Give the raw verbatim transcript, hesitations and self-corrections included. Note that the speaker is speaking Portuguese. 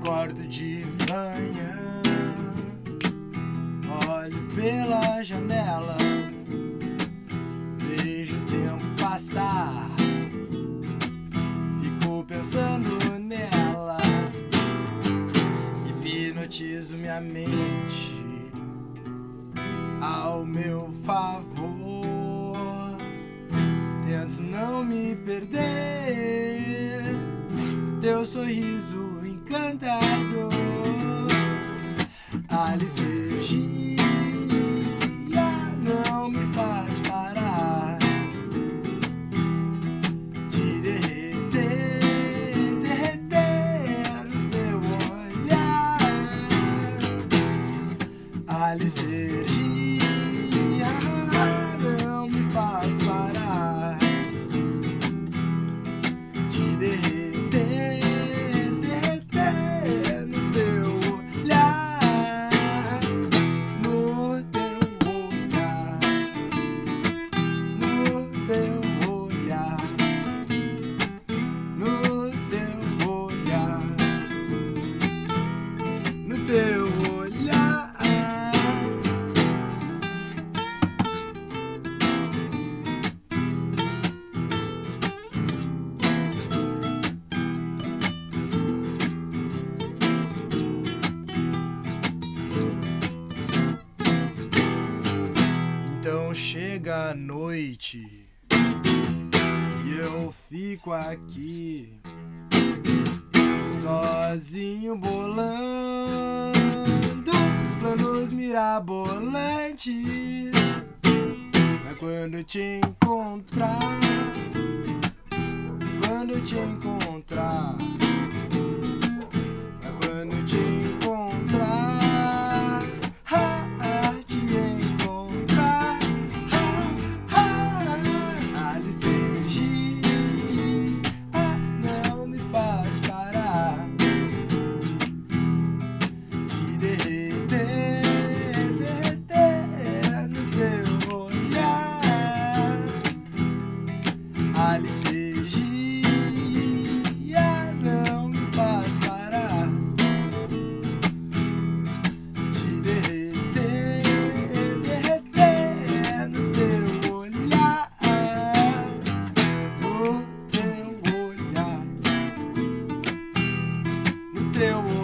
Acordo de manhã, olho pela janela, vejo o tempo passar, fico pensando nela, hipnotizo minha mente ao meu favor, tento não me perder, teu sorriso encantador, a licergia não me faz parar de derreter, derreter no teu olhar, a licergia não me faz parar de derreter, derreter no teu olhar, no teu olhar, no teu olhar, no teu olhar, no teu olhar. Então chega a noite e eu fico aqui sozinho bolando planos mirabolantes pra quando te encontrar, quando te encontrar, pra quando te encontrar, ha, ha, te encontrar, ha, ha, a licergia não me faz parar de derreter, derreter no teu olhar, a licergia não me faz parar de derreter, derreter no teu olhar, no teu olhar, no teu olhar.